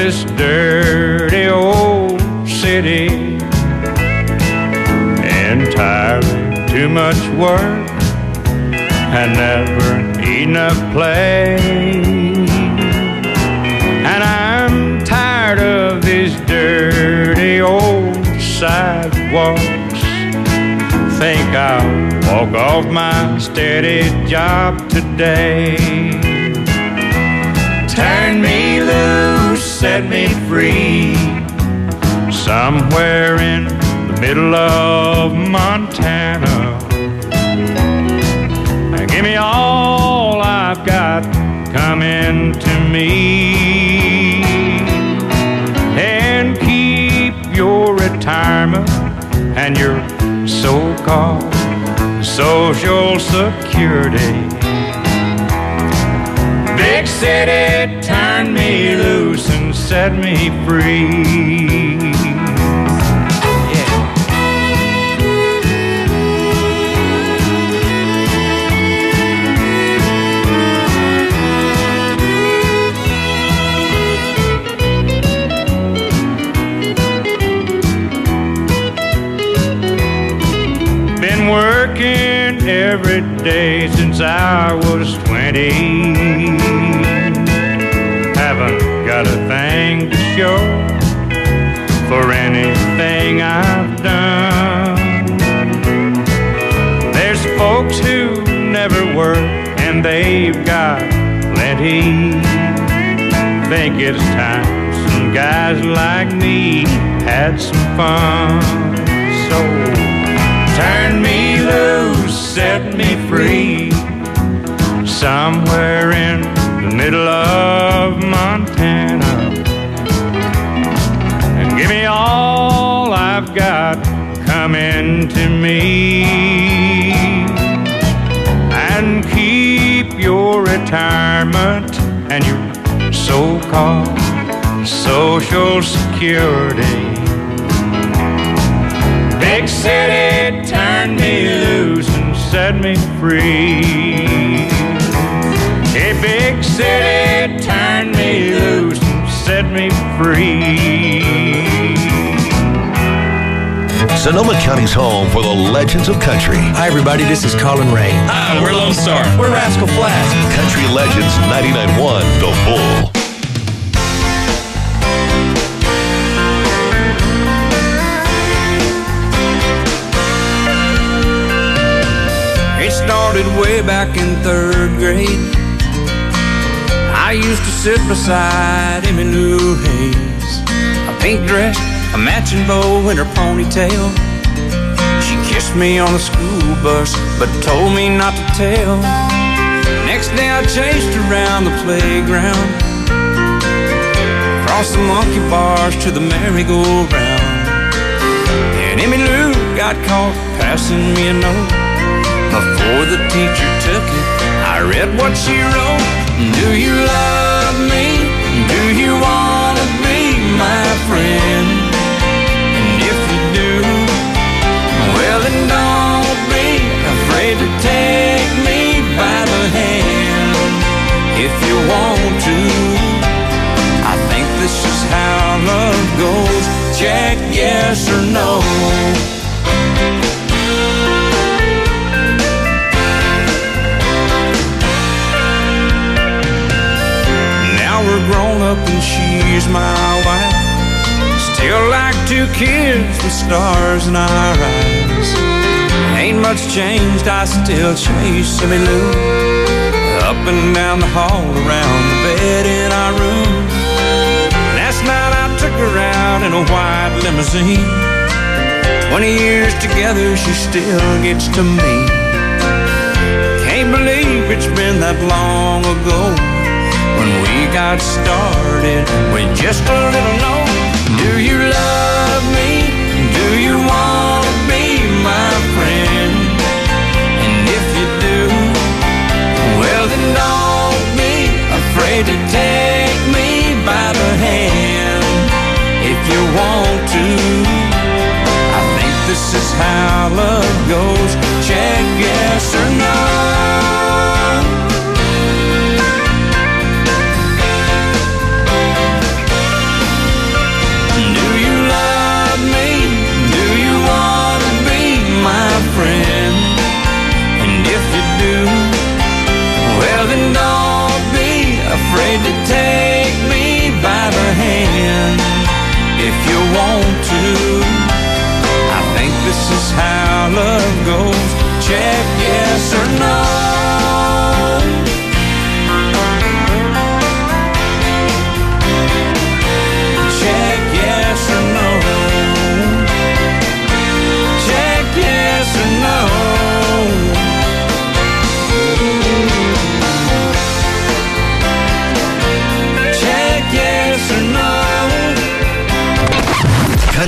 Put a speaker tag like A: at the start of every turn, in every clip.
A: this dirty old city. Entirely too much work and never enough play. And I'm tired of these dirty old sidewalks. Think I'll walk off my steady job today. Turn me loose, set me free, somewhere in the middle of Montana. And give me all I've got coming to me, and keep your retirement and your so-called Social Security. Big city, turn me loose and set me free. Working every day since I was 20. Haven't got a thing to show for anything I've done. There's folks who never work and they've got plenty. Think it's time some guys like me had some fun. So turn me loose, set me free, somewhere in the middle of Montana. And give me all I've got coming to me, and keep your retirement and your so-called Social Security. Big city, turn me loose and set me free. Hey, big city, turn me loose and set me free.
B: Sonoma County's home for the legends of country.
C: Hi, everybody. This is Colin Ray.
D: Hi, we're Lone Star.
C: We're Rascal Flatts.
B: Country Legends 99.1 The Bull.
E: It started way back in 3rd grade. I used to sit beside Emmylou Hayes, a pink dress, a matching bow in her ponytail. She kissed me on the school bus, but told me not to tell. Next day I chased her around the playground, across the monkey bars to the merry-go-round. And Emmylou got caught passing me a note. Before the teacher took it, I read what she wrote. Do you love me? Do you want to be my friend? And if you do, well then don't be afraid to take me by the hand. If you want to, I think this is how love goes. Check yes or no. We're grown up and she's my wife. Still like 2 kids with stars in our eyes. Ain't much changed, I still chase Emmylou up and down the hall, around the bed in our room. Last night I took her out in a white limousine. 20 years together, she still gets to me. Can't believe it's been that long ago when we got started with just a little note. Do you love me? Do you want to be my friend? And if you do, well then don't be afraid to take me by the hand. If you want to, I think this is how love goes. Check yes or no.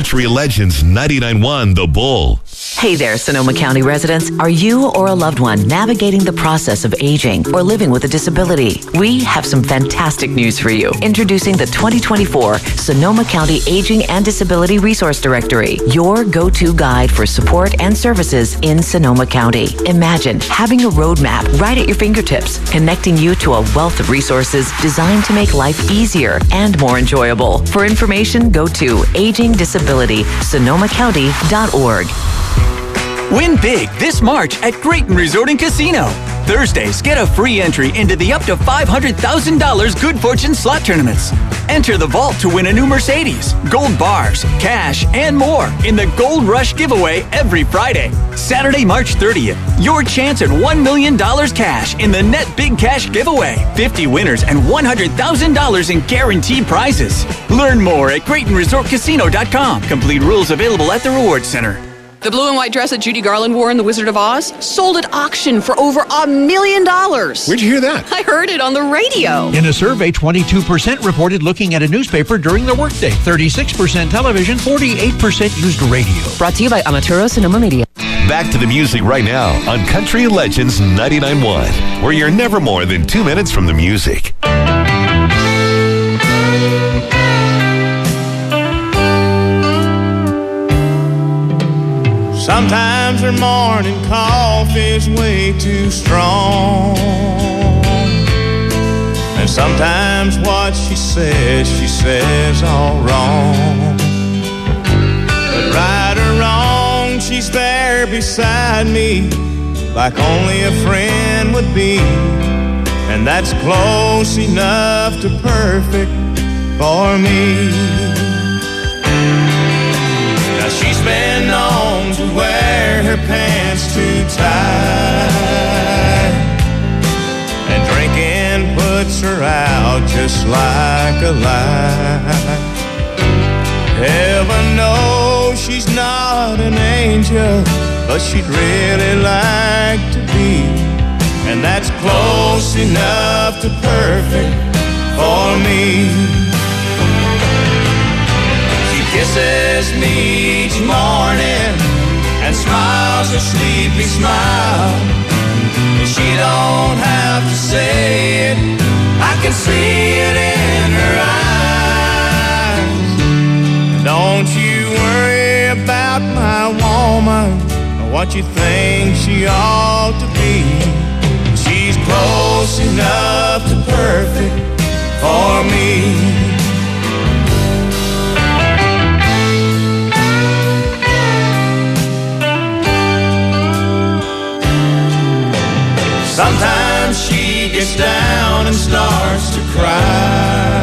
B: Country Legends 99.1 The Bull.
D: Hey there, Sonoma County residents. Are you or a loved one navigating the process of aging or living with a disability? We have some fantastic news for you. Introducing the 2024 Sonoma County Aging and Disability Resource Directory, your go-to guide for support and services in Sonoma County. Imagine having a roadmap right at your fingertips, connecting you to a wealth of resources designed to make life easier and more enjoyable. For information, go to agingdisabilitysonomacounty.org.
F: Win big this March at Grayton Resort and Casino. Thursdays, get a free entry into the up to $500,000 Good Fortune slot tournaments. Enter the vault to win a new Mercedes, gold bars, cash, and more in the Gold Rush giveaway every Friday. Saturday, March 30th, your chance at $1 million cash in the Net Big Cash giveaway. 50 winners and $100,000 in guaranteed prizes. Learn more at GraytonResortCasino.com. Complete rules available at the Rewards Center.
G: The blue and white dress that Judy Garland wore in The Wizard of Oz sold at auction for over $1 million.
H: Where'd you hear that?
G: I heard it on the radio.
I: In a survey, 22% reported looking at a newspaper during the workday, 36% television, 48% used radio.
D: Brought to you by Amaturo Sonoma Media.
B: Back to the music right now on Country Legends 99.1, where you're never more than 2 minutes from the music.
A: Sometimes her morning coffee's way too strong, and sometimes what she says all wrong. But right or wrong, she's there beside me, like only a friend would be, and that's close enough to perfect for me. Now she's been known to wear her pants too tight, and drinking puts her out just like a light. Heaven knows she's not an angel, but she'd really like to be, and that's close enough to perfect for me. Kisses me each morning and smiles a sleepy smile, and she don't have to say it, I can see it in her eyes. Don't you worry about my woman or what you think she ought to be. She's close enough to perfect for me. Sometimes she gets down and starts to cry,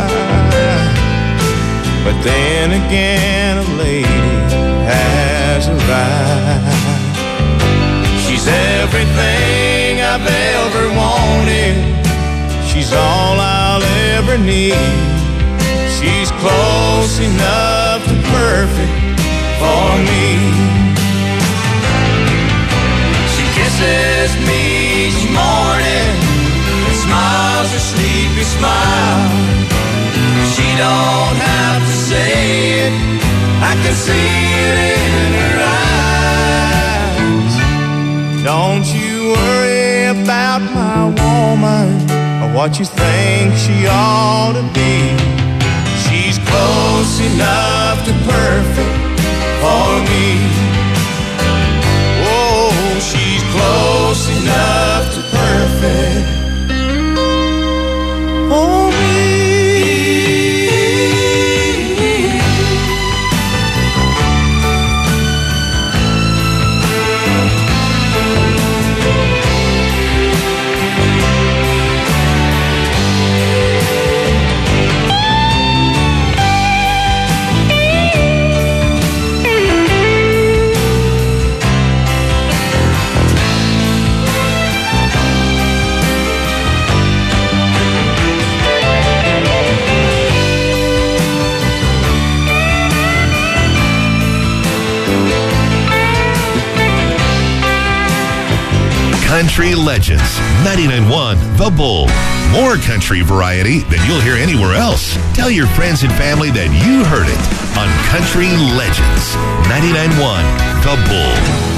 A: but then again a lady has arrived. She's everything I've ever wanted, she's all I'll ever need. She's close enough to perfect for me. She kisses me each morning and smiles a sleepy smile. She don't have to say it, I can see it in her eyes. Don't you worry about my woman or what you think she ought to be. She's close enough to perfect for me. Oh, she's close enough to perfect for me.
B: Country Legends, 99.1 The Bull. More country variety than you'll hear anywhere else. Tell your friends and family that you heard it on Country Legends, 99.1 The Bull.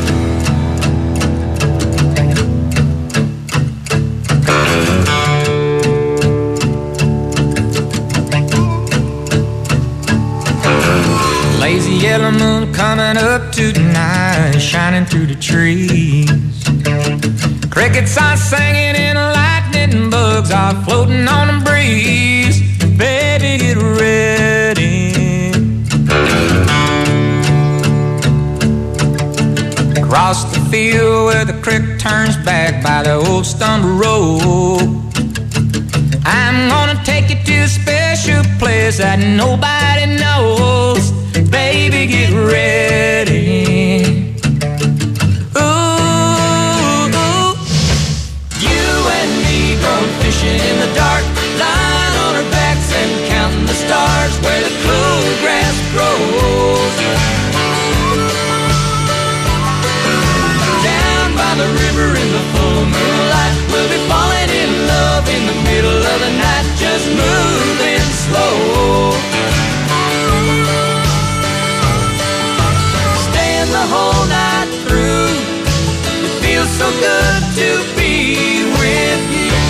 H: Lazy yellow moon coming up tonight, shining through the trees. Crickets are singing and lightning bugs are floating on the breeze. Baby, get ready. Across the field where the creek turns back by the old stumble road, I'm gonna take you to a special place that nobody knows. Baby, get ready. Ooh, ooh. You and me going fishing in the dark, lying on our backs and counting the stars where the cool grass grows. Down by the river in the full moonlight, we'll be falling in love in the middle of the night, just moving slow. The whole night through, it feels so good to be with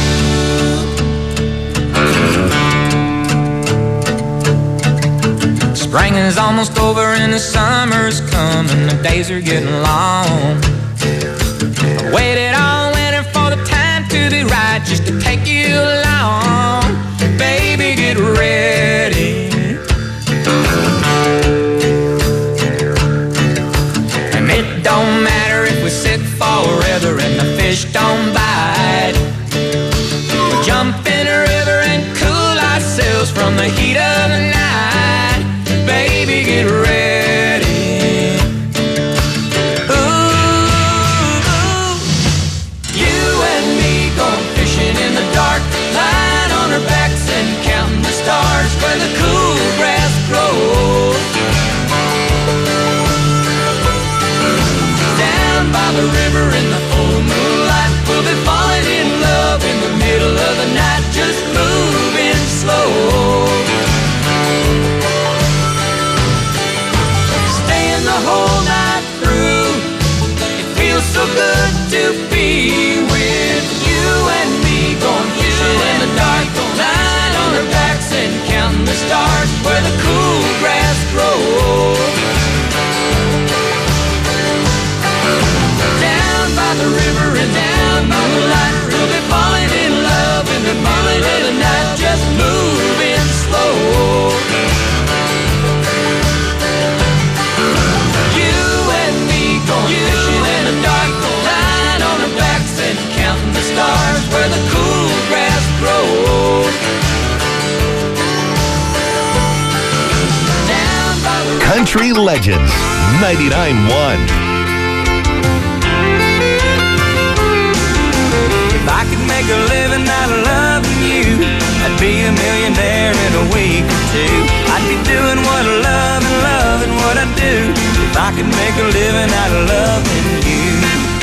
H: you. Spring is almost over and the summer's coming, the days are getting long. I waited all winter for the time to be right, just to take you along. Baby, get ready. Don't matter if we sit forever and the fish don't bite. We'll jump in a river and cool ourselves from the heat of the night. Baby, get ready. Ooh, ooh. You and me going fishing in the dark, lying on our backs and counting the stars where the cool grass grows. By the river in the full moonlight, we'll be falling in love in the middle of the night, just moving slow. Staying the whole night through, it feels so good to be with you and me, going fishing in the dark, lying on our backs and counting the stars where the cool grass grows. By the river and down by the light, we'll be falling in love in the middle of the night, just moving slow. You and me going fishing in the dark, lying on our backs and counting the stars where the cool grass grows. Down by the
B: Country Legends, 99.1.
H: If I could make a living out of loving you, I'd be a millionaire in a week or two. I'd be doing what I love and loving what I do. If I could make a living out of loving you.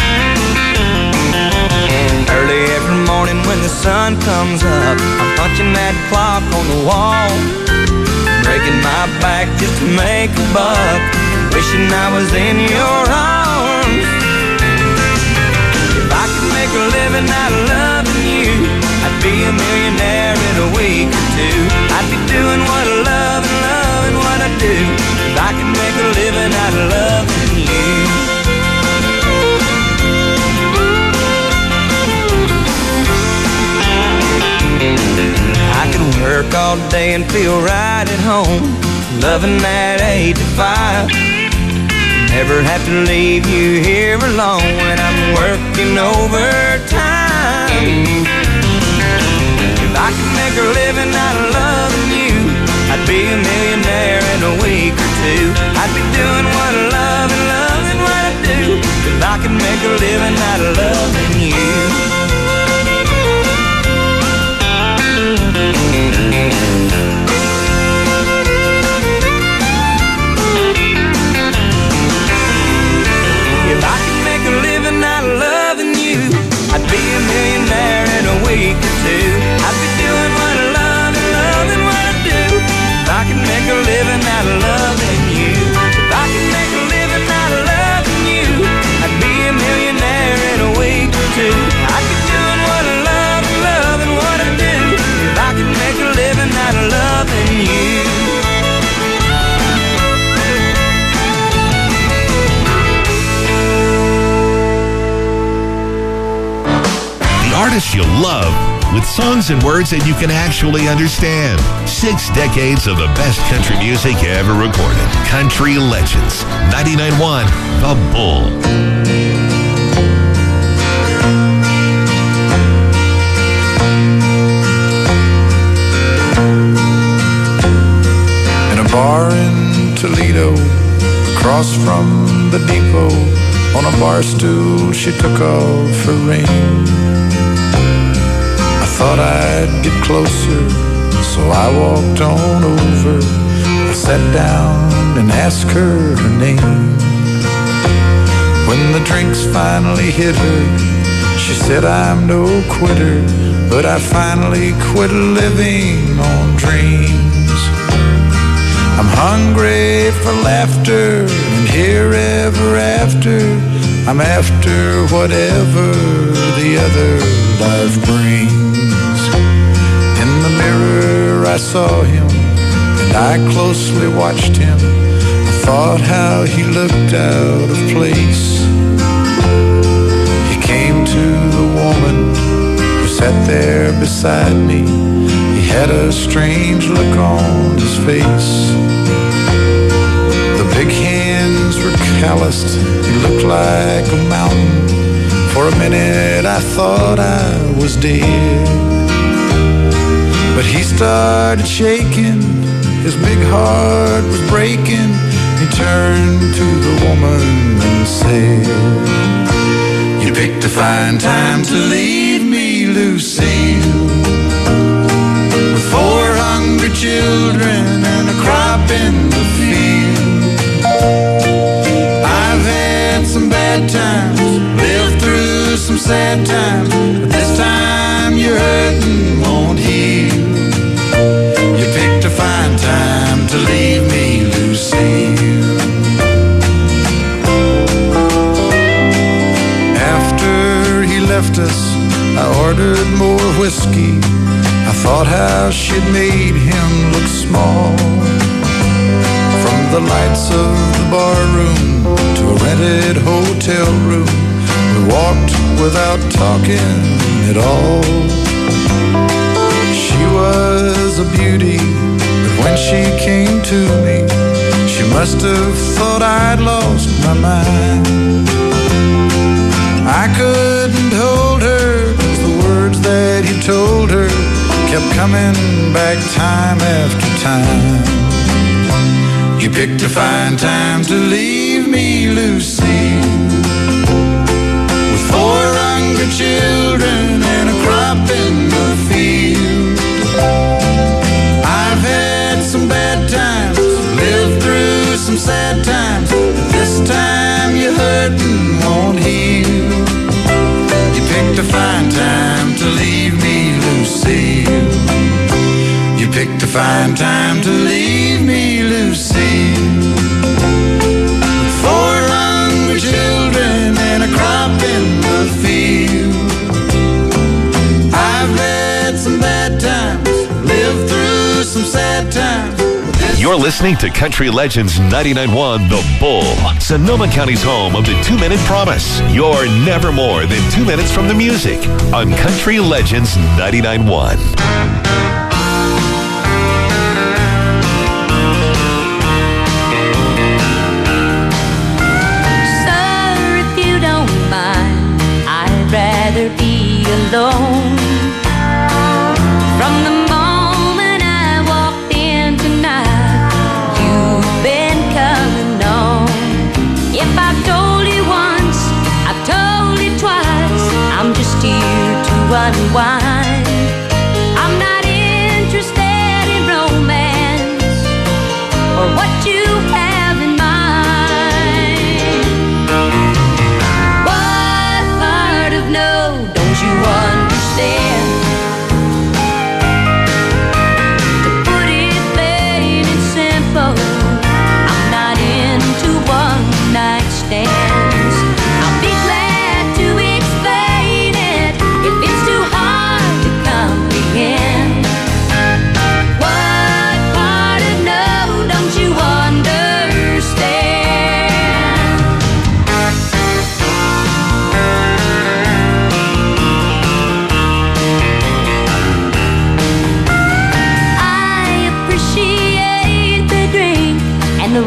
H: Early every morning when the sun comes up, I'm punching that clock on the wall, breaking my back just to make a buck, wishing I was in your arms. If I could make a living out of loving you, I'd be a millionaire in a week or two. I'd be doing what I love and loving what I do. If I could make a living out of loving you. I could work all day and feel right at home, loving that 8 to 5. Never have to leave you here alone when I'm working overtime. If I could make a living out of loving you, I'd be a millionaire in a week or two. I'd be doing what I love and loving what I do. If I could make a living out of loving you. If I could make a living out of loving you,
B: artists you love with songs and words that you can actually understand. 6 decades of the best country music ever recorded. Country Legends. 99.1 The Bull.
J: Bar in Toledo, across from the depot, on a bar stool she took off her ring. I thought I'd get closer, so I walked on over. I sat down and asked her her name. When the drinks finally hit her, she said, I'm no quitter, but I finally quit living on dreams. I'm hungry for laughter, and here ever after, I'm after whatever the other life brings. In the mirror I saw him, and I closely watched him. I thought how he looked out of place. He came to the woman who sat there beside me. He had a strange look on his face. The big hands were calloused, he looked like a mountain. For a minute I thought I was dead. But he started shaking, his big heart was breaking. He turned to the woman and said, you picked a fine time to leave me, Lucille, with 4 hungry children and a crop in the field. I've had some bad times, lived through some sad times, but this time your hurting won't heal. You picked a fine time to leave me, Lucille. After he left us, I ordered more whiskey. I thought how she'd made him look small. From the lights of the bar room to a rented hotel room, we walked without talking at all. She was a beauty, but when she came to me, she must have thought I'd lost my mind. I couldn't hold her, 'cause the words that he told her kept coming back time after time. You picked a fine time to leave me, Lucille, with 4 hungry children and a crop in the field. I've had some bad times, lived through some sad times, but this time your hurting won't heal. You picked a fine time to leave me, Lucille. You picked a fine time to leave me, Lucille, with 4 hungry children and a crop in the field. I've had some bad times, lived through some sad times.
B: You're listening to Country Legends 99.1 The Bull, Sonoma County's home of the 2-minute promise. You're never more than 2 minutes from the music on Country Legends 99.1.
K: Sir, if you don't mind, I'd rather be alone. From the moment I walked in tonight, you've been coming on. If I've told you once, I've told you twice, I'm just here to unwind. I'm not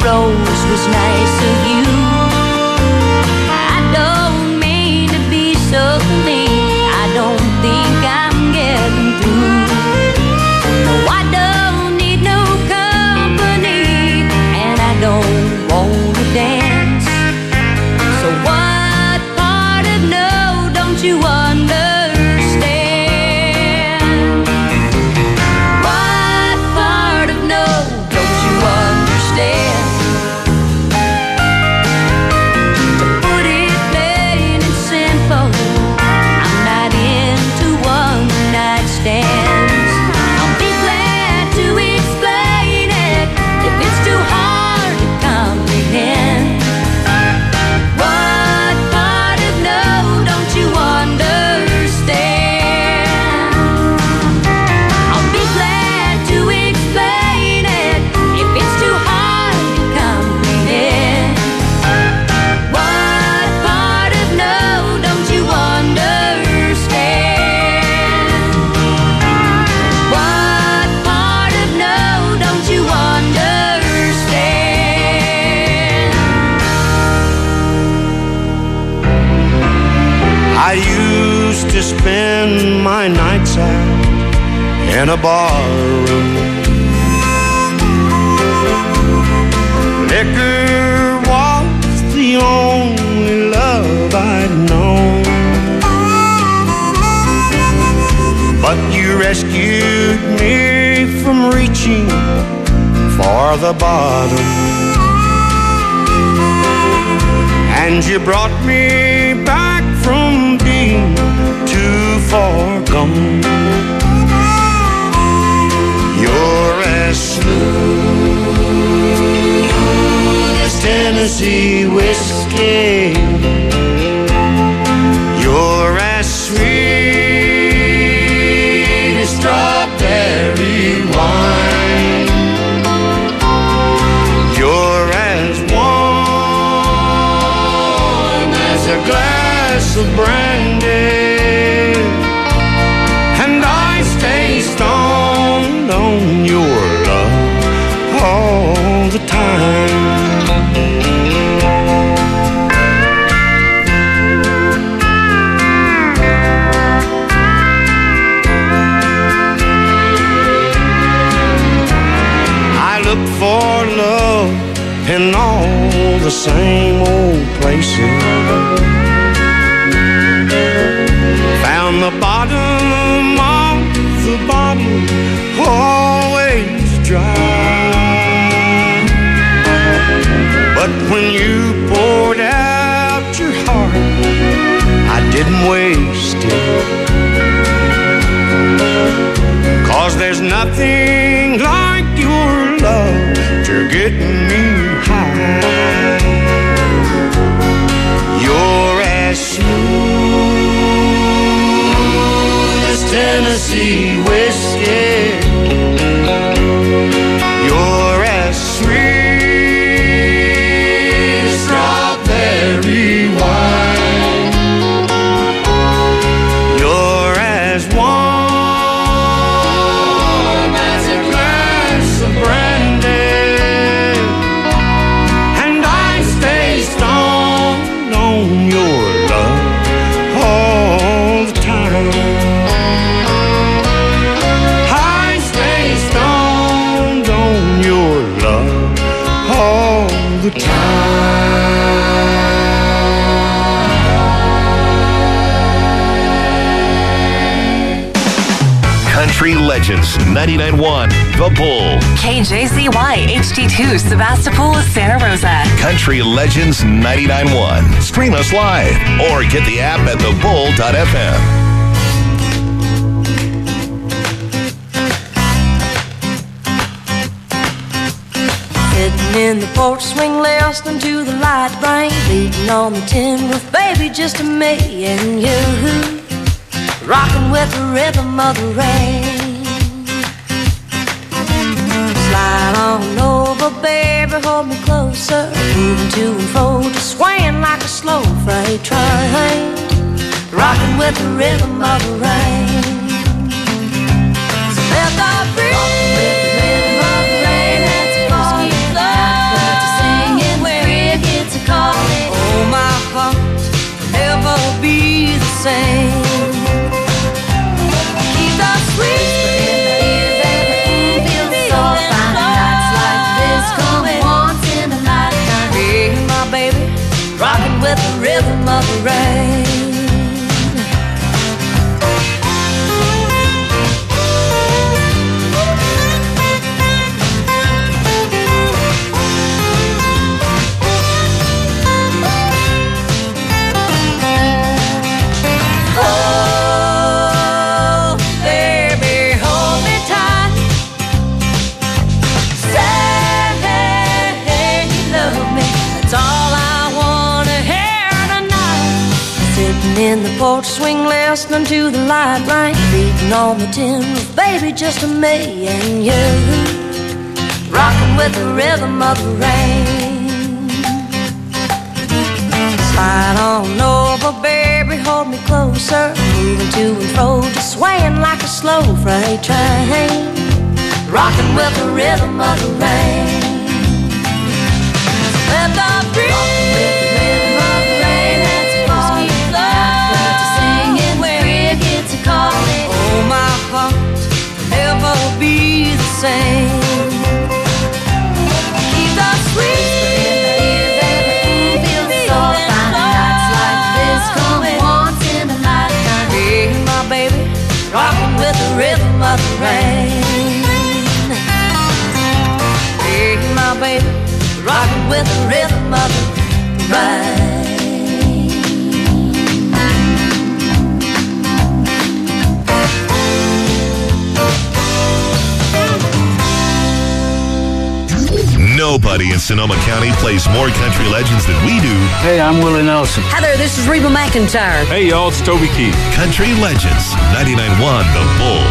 K: rose was nice of you. I don't mean to be so mean. I don't think I'm getting through. No, I don't need no company, and I don't want to dance. So what part of no don't you understand? What part of no don't you understand? To put it plain and simple, I'm not into one-night stands. I'll be glad to explain it if it's too hard to comprehend. What part of no don't you understand? I'll be glad to explain it if it's too hard to comprehend. What part of no don't you understand? What part of no don't you understand?
L: I used to spend my nights out in a bar room. Liquor was the only love I'd known. But you rescued me from reaching for the bottom, and you brought me back from being too far gone. You're as smooth as Tennessee whiskey. You're as sweet as strawberry wine. You're as warm as a glass of brandy, and I stay stoned on your love all the time. I look for love in all the same old places. Found the bottom of the bottle always dry. But when you poured out your heart, I didn't waste it. 'Cause there's nothing like your love to get me high. You're as smooth as Tennessee whiskey. You're as sweet as strawberry wine. You're as warm as a glass of brandy, and I stay stoned on your love all the time. I stay stoned on your love all the time.
B: Country Legends 99.1 The Bull.
M: KJZY HD2 Sebastopol, Santa Rosa.
B: Country Legends 99.1. Stream us live or get the app at thebull.fm.
K: Sitting in the porch swing, listening to the light brain, beating on the tin roof, baby, just me and you, rocking with the rhythm of the rain. Slide on over, baby, hold me closer, moving to and fro, just swaying like a slow freight train, rocking with the rhythm of the rain. So let the breeze same. Keep the sweet baby, feel so fine. Nights like this come once in a lifetime. Hey, my baby, rocking with the rhythm of the rain. In the porch swing, listening to the light rain beating on the tin roof, baby, just me and you, rocking with the rhythm of the rain. Slide on over, baby, hold me closer, moving to and fro, just swaying like a slow freight train, rocking with the rhythm of the rain. Let the breeze oh, my heart will never be the same. Keep the sweet baby, feel so fine. Nights like this come once in a lifetime. Hey, my baby, rocking with the rhythm of the rain. Hey, my baby, rocking with the rhythm of the rain.
B: Nobody in Sonoma County plays more country legends than we do.
N: Hey, I'm Willie Nelson.
O: Hi there, this is Reba McEntire.
N: Hey, y'all, it's Toby Keith.
B: Country Legends, 99.1 The Bull.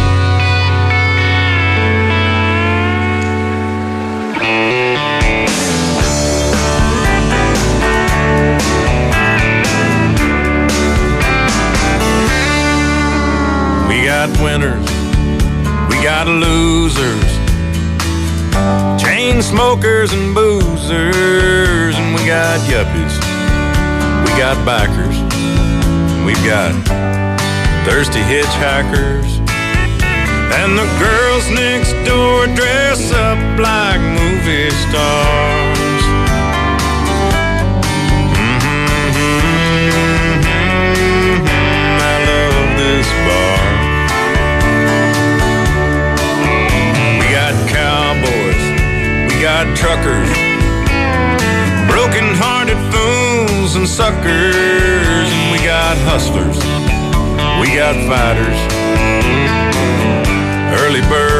E: We got winners, we got losers, chain smokers and boozers, and we got yuppies, we got bikers, we've got thirsty hitchhikers, and the girls next door dress up like movie stars. I love this bar. We got cowboys, we got truckers, broken-hearted fools and suckers, and we got hustlers, we got fighters, early bird